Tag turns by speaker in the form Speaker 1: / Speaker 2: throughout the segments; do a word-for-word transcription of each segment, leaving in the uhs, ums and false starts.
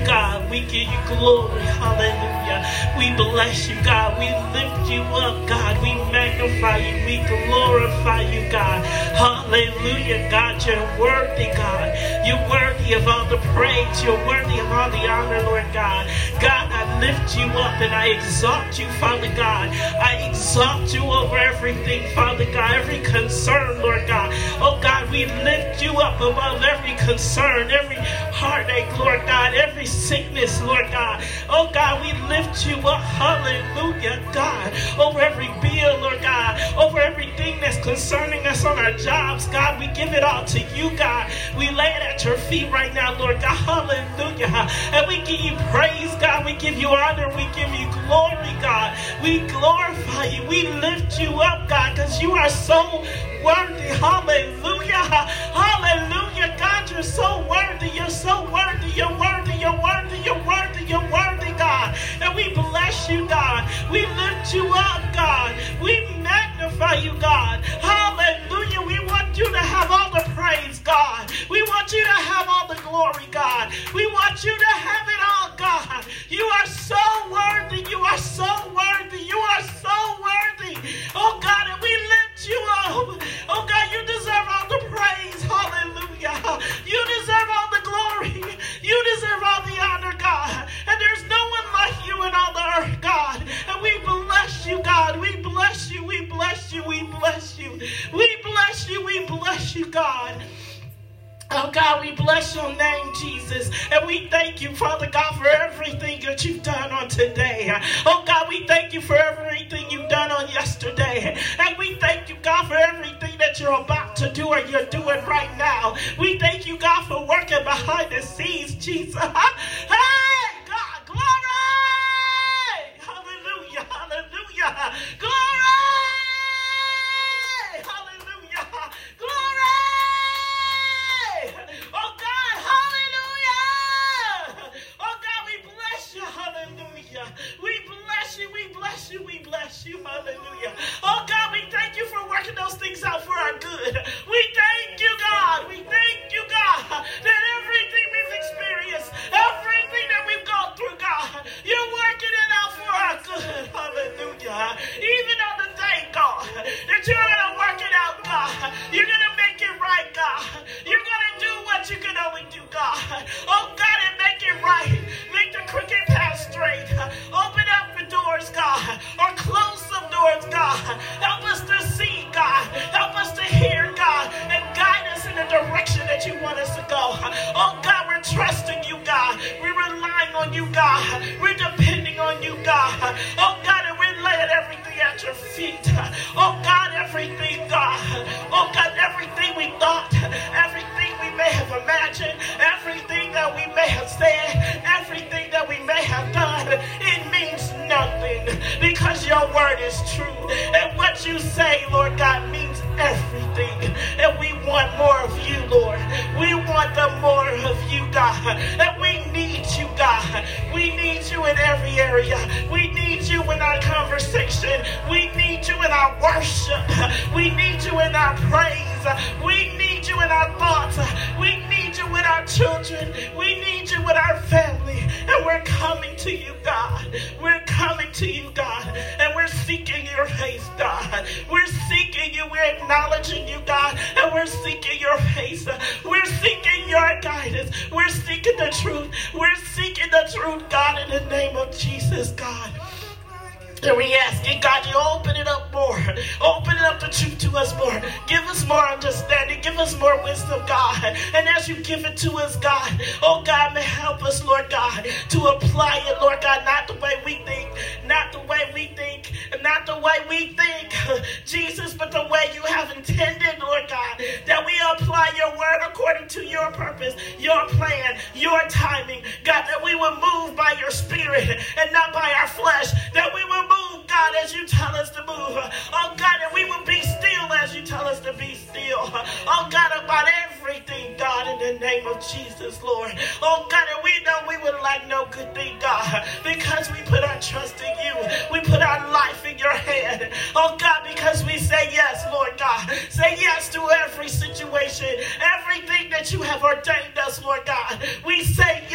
Speaker 1: God. We give you glory. Hallelujah. We bless you, God. We lift you up, God. We magnify you. We glorify you, God. Hallelujah, God. You're worthy, God. You're worthy of all the praise. You're worthy of all the honor, Lord God. God, I lift you up and I exalt you, Father God. I exalt you over everything, Father God. Every concern, Lord God. Oh, God, we lift you up above every concern, every heartache, Lord God, every sickness, Lord God. Oh, God, we lift you up. Hallelujah, God. Over every bill, Lord God. Over everything that's concerning us on our jobs, God. We give it all to you, God. We lay it at your feet right now, Lord God. Hallelujah. And we give you praise, God. We give you honor. We give you glory, God. We glorify you. We lift you up, God, because you are so worthy. Hallelujah. Hallelujah. God, you're so worthy. You're so worthy. You're worthy. You're worthy. You're worthy. You're worthy, God. And we bless you, God. We lift you up, God. We magnify you, God. Hallelujah. We want you to have all the praise, God. We want you to have all the glory, God. We want you to have it all, God. You are so worthy. You are so worthy. You are so worthy. Oh, God, and we lift you up. Oh, God, you deserve all the praise. Hallelujah. You deserve all the glory. You deserve all the honor, God. And there's no one like you in all the earth, God. And we bless you, God. We bless you. We bless you. We bless you. We bless you. We bless you, God. Oh, God, we bless your name, Jesus. And we thank you, Father God, for everything that you've done on today. Oh, God, we thank you for everything you've done on yesterday. And we thank you, God, for everything that you're about to do or you're doing right now. We thank you, God, for working behind the scenes, Jesus. Hey, God, glory! Hallelujah, hallelujah. Glory! Hallelujah. Glory! Oh, God, hallelujah. Oh, God, we bless you. Hallelujah. We bless you. We bless you. We bless you. Hallelujah. Oh, God, we thank you for working those things out for our good. We thank you, God. We thank you, God, that everything we've experienced, everything that we've gone through, God, you're working it out for our good. Hallelujah. Even on the day, God, that you're going to work it out, God. You're going to make it right, God. You're going to do what you can only do, God. Oh, God, and make it right. Make the crooked path straight. Open up the doors, God, or close some doors, God. Help us to see, God. Help us to hear, God, and guide us in the direction that you want us to go. Oh, God, we're trusting you, God. We're relying on you, God. We're depending on you, God. Oh, God, and we're laying everything at your feet. Oh, God, everything, God. Oh, God, everything we thought, everything we may have imagined, everything that we may have said, everything that we may have done, it means nothing because your word is true. And what you say, Lord God, means everything. And we want more of you, Lord. We want the more of you, God. And we need you, God. We need you in every area. We need you in our conversation. We need you in our worship. We need you in our praise. We need you in our thoughts. We need you with our children. We need you with our family. And we're coming to you, God. We're coming to you, God. And we're seeking your face, God. We're seeking you. We're acknowledging you, God. And we're seeking your face. We're seeking your guidance. We're seeking the truth. We're seeking the truth, God, in the name of Jesus, God. And we ask you, God, you open it up more. Open it up the truth to us more. Give us more understanding. Give us more wisdom, God. And as you give it to us, God, oh, God, may help us, Lord God, to apply it, Lord God, not the way we think, not the way we think, not the way we think, Jesus, but the way you have intended, Lord God, that we apply your word according to your purpose, your plan, your timing, God, that we will move by your spirit and not by our flesh, that we will move, God, as you tell us to move. Oh, God, and we will be still as you tell us to be still. Oh, God, about everything, God, in the name of Jesus, Lord. Oh, God, and we know we would like no good thing, God, because we put our trust in you. We put our life in your hand. Oh, God, because we say yes, Lord God. Say yes to every situation, everything that you have ordained us, Lord God. We say yes, God.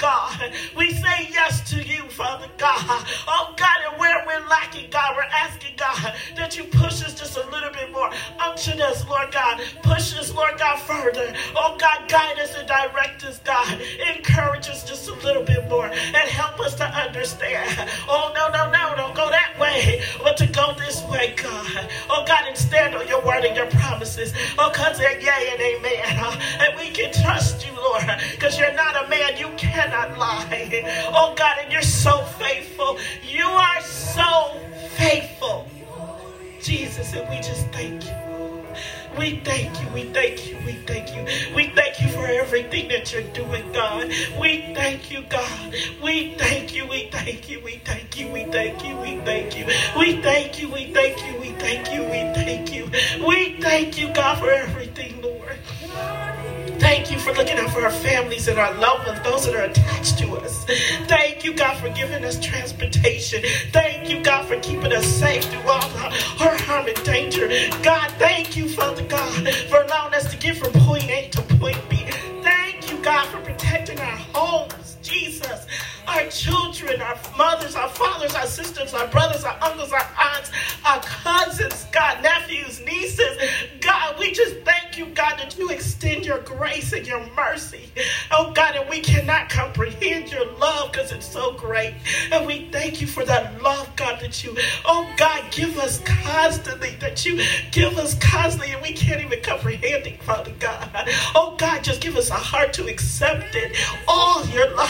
Speaker 1: God. We say yes to you, Father God. Oh God, and where we're lacking, God, we're asking, God, that you push us just a little bit more. Unction us, Lord God. Push us, Lord God, further. Oh God, guide us and direct us, God. Encourage us just a little bit more and help us to understand. Oh, no, no, no, don't go that way, but to go this way, God. Oh God, and stand on your word and your promises. Oh, because they're yea and amen. Uh, and we can trust you, Lord, because you're not a man. You cannot lie. Oh God, and you're so faithful. You are so faithful, Jesus, and we just thank you. We thank you, we thank you, we thank you. We thank you for everything that you're doing, God. We thank you, God. We thank you, we thank you, we thank you, we thank you, we thank you. We thank you, we thank you, we thank you, we thank you. We thank you, God, for everything, Lord. Thank you for looking out for our families and our loved ones, those that are attached to us. Thank you, God, for giving us transportation. Thank you, God, for keeping us safe through all hurt, harm, and danger. God, thank you, Father God, for allowing us to get from point A to point B. Thank you, God, for protecting our homes, Jesus, our children, our mothers, our fathers, our sisters, our brothers, our uncles, our aunts, our cousins, God, nephews, nieces. God, we just thank you, God, that you extend your grace and your mercy. Oh, God, and we cannot comprehend your love because it's so great. And we thank you for that love, God, that you, oh, God, give us constantly, that you give us constantly, and we can't even comprehend it, Father God. Oh, God, just give us a heart to accept it. All your love,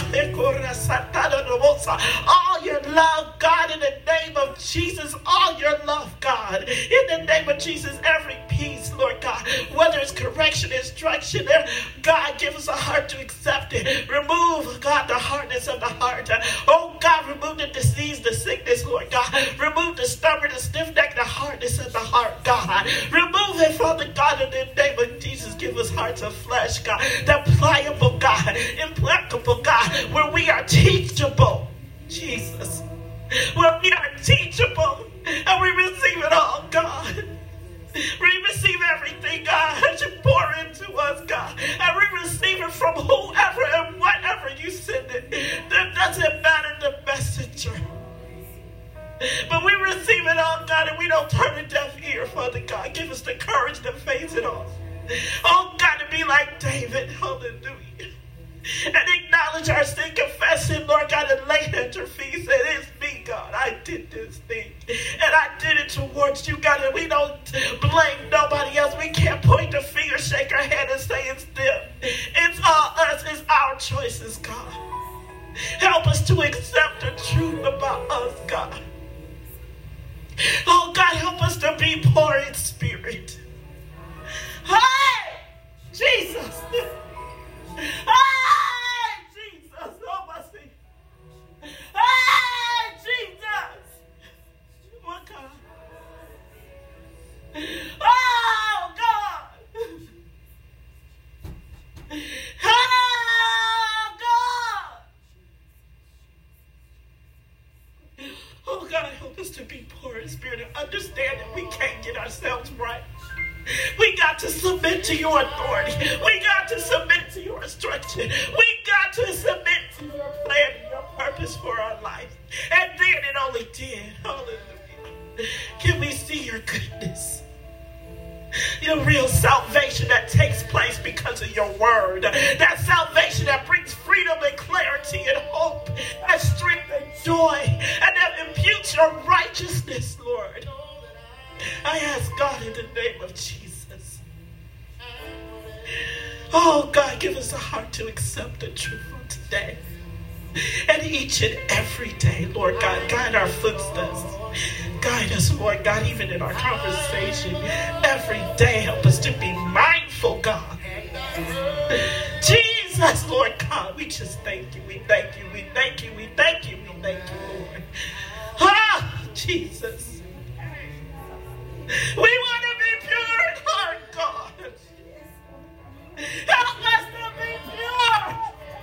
Speaker 1: all your love, God, in the name of Jesus, all your love, God, in the name of Jesus, every peace, Lord God, whether it's correction, instruction, God, give us a heart to accept it. Remove, God, the hardness of the heart. Oh, God, remove the disease, the sickness, Lord God. Remove the stubborn, the stiff neck, the hardness of the heart, God. Remove it, Father God, in the name of Jesus. Give us hearts of flesh, God, the pliable, God, implacable, God, where we are teachable, Jesus, where we are teachable and we receive it all, God. We receive everything, God, that you pour into us, God. And we receive it from whoever and whatever you send it. That doesn't matter the messenger. But we receive it all, God, and we don't turn a deaf ear, Father God. Give us the courage to face it all. Oh, God, to be like David. Hallelujah. And acknowledge our sin, confess it, Lord God, and lay it at your feet. Say, it's me, God. I did this thing. And I did it towards you, God. And we don't blame nobody else. We can't point the finger, shake our head, and say it's them. It's all us. It's our choices, God. Help us to accept the truth about us, God. Oh, God, help us to be poor in spirit. Hey! Jesus! Hey, Jesus! Oh, my sin. Hey, Jesus! What God? Oh, God! Oh, God! Oh, God, help us to be poor in spirit and understand that we can't get ourselves right. We got to submit to your authority. We got to submit to your instruction. We got to submit to your plan and your purpose for our life. And then it only did. Hallelujah. Can we see your goodness? Your real salvation that takes place because of your word. That salvation that brings freedom and clarity and hope and strength and joy. And that imputes your righteousness, Lord. I ask God in the name of Jesus. Oh, God, give us a heart to accept the truth from today. And each and every day, Lord God, guide our footsteps. Guide us, Lord God, even in our conversation. Every day, help us to be mindful, God. Jesus, Lord God, we just thank you. We thank you. We thank you. We thank you. We thank you, Lord. Ah, Jesus. We want to be pure in heart, God. Help us to be pure.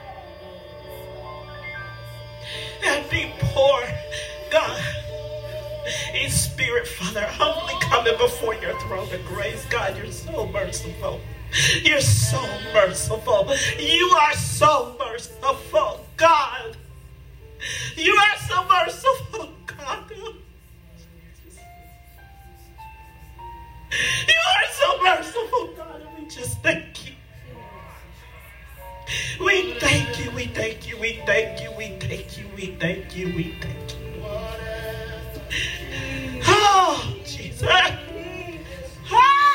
Speaker 1: And be poor, God, in spirit, Father, humbly coming before your throne of grace. God, you're so merciful. You're so merciful. You are so merciful. God. You are so merciful, God. You are so merciful, God, and we just thank you. We thank you, we thank you, we thank you, we thank you, we thank you, we thank you. Oh, Jesus. Oh.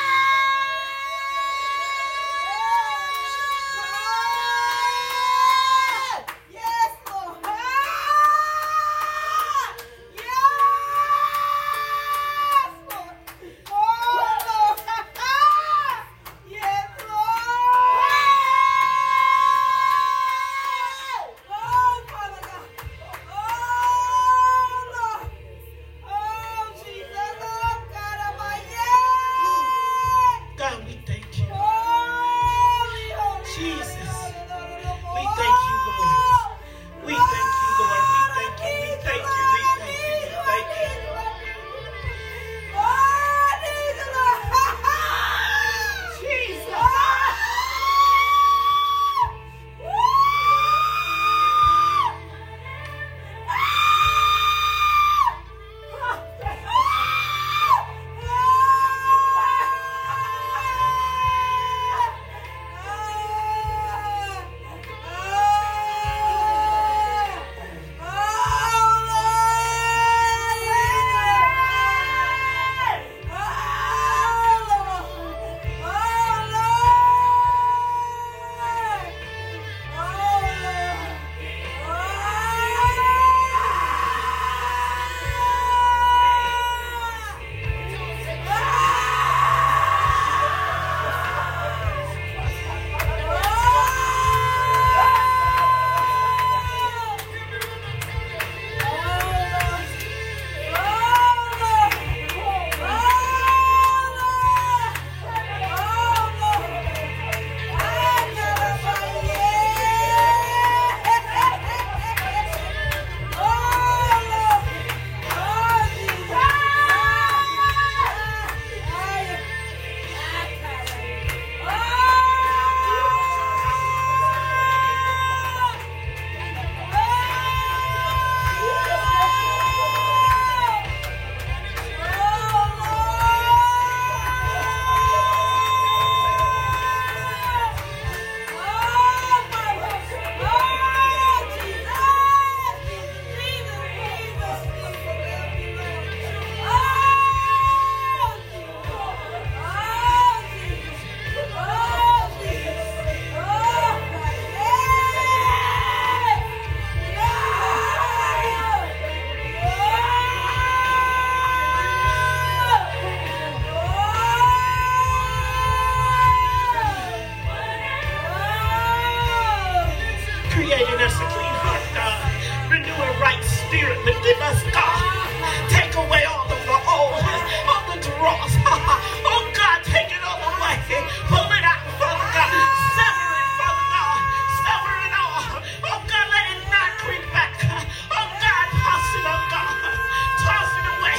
Speaker 1: Creating us a clean heart, God. Renew a right spirit within us, God. Take away all of the old, all the dross. Oh, God, take it all away. Pull it out, Father God. Sever it, Father God. Sever it all. Oh, God, let it not creep back. Oh, God, toss it, oh, God. Toss it away.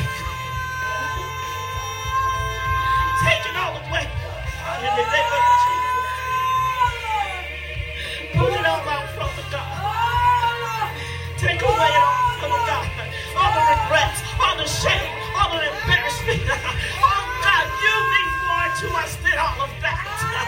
Speaker 1: Take it all away. In the name of Jesus. Pull it all out, Father God. Take away it all, Father God. All the regrets, all the shame, all the embarrassment. Oh, God, you mean more to us than all of that.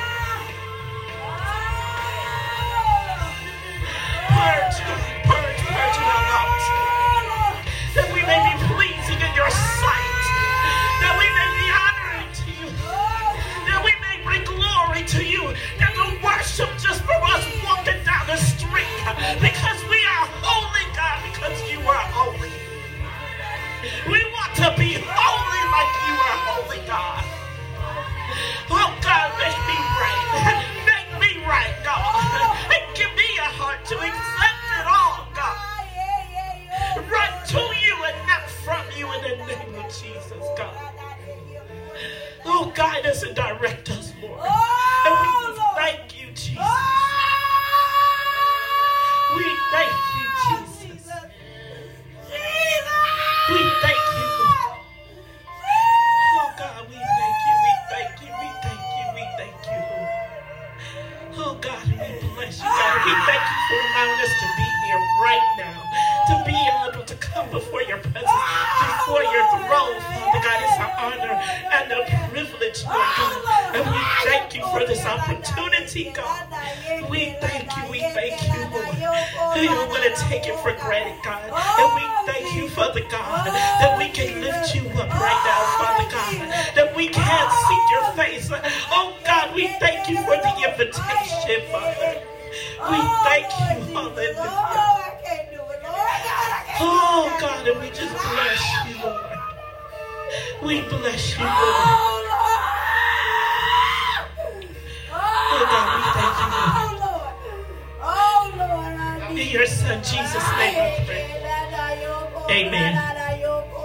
Speaker 1: Purge, purge, purge in our hearts. That we may be pleasing in your sight. That we may be honoring to you. That we may bring glory to you. That the worship just for us walking down the street. Because we are holy, God, because you are holy. We want to be holy like you are holy, God. Oh, God, make me right. Make me right, God. And give me a heart to accept it all, God. Run to you and not from you in the name of Jesus, God. Oh, guide us and direct us, Lord. And we just thank you, Jesus. We thank you, Jesus. We thank you, Lord. Oh, God, we thank you, we thank you, we thank you, we thank you, Lord. Oh, God, we bless you, God. We thank you for allowing us to be here. here right now to be able to come before your presence, before your throne, Father God. It's an honor and a privilege, Lord God. And we thank you for this opportunity, God. We thank you, we thank you, Lord. We don't want to take it for granted, God. And we thank you, Father God, that we can lift you up right now, Father God, that we can seek your face. Oh God, we thank you for the invitation, Father. We thank you, hallelujah. Oh God, and we just bless you, Lord. We bless you, Lord. Oh God, we thank you, Lord. In your son Jesus' name I pray. Amen.